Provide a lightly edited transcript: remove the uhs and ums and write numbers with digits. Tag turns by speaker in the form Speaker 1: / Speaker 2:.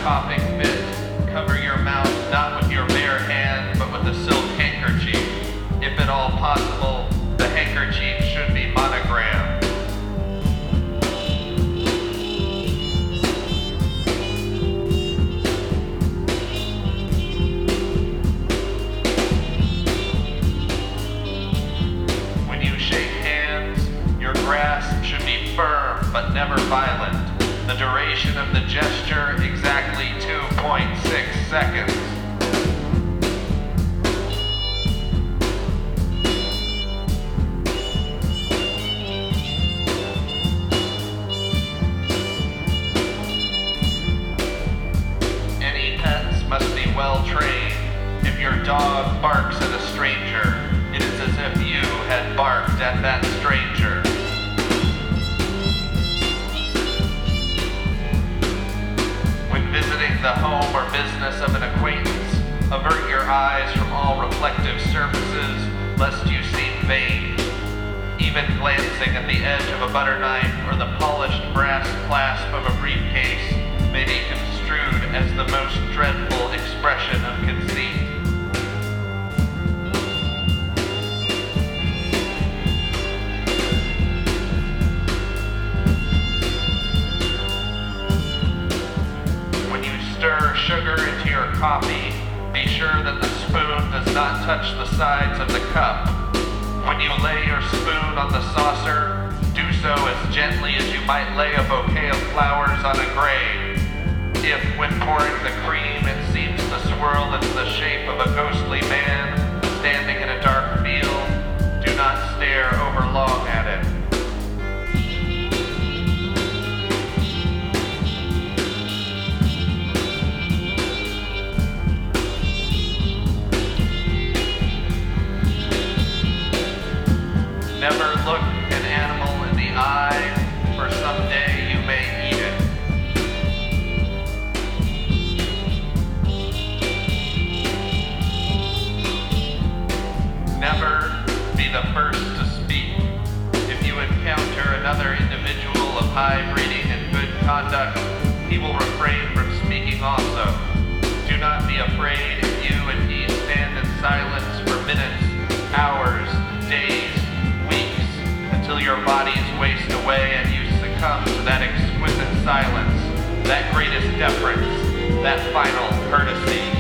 Speaker 1: coughing fit, cover your mouth not with your bare hand, but with a silk handkerchief. If at all possible, the handkerchief should be monogrammed. When you shake hands, your grasp should be firm but never violent. The duration of the gesture exactly 2.6 seconds. Any pets must be well trained. If your dog barks at a stranger, it is as if you had barked at that stranger. Visiting the home or business of an acquaintance, avert your eyes from all reflective surfaces, lest you seem vain. Even glancing at the edge of a butter knife or the polished brass clasp of a briefcase may be construed as the most dreadful expression of conceit. Stir sugar into your coffee. Be sure that the spoon does not touch the sides of the cup. When you lay your spoon on the saucer, do so as gently as you might lay a bouquet of flowers on a grave. If, when pouring the cream, it seems to swirl into the shape of a ghostly man standing in a dark field, do not stare over long at it. Never look an animal in the eye, for someday you may eat it. Never be the first to speak. If you encounter another individual of high breeding and good conduct, he will refrain from speaking also. Do not be afraid if you and he stand in silence for minutes, hours, days, until your bodies waste away and you succumb to that exquisite silence, that greatest deference, that final courtesy.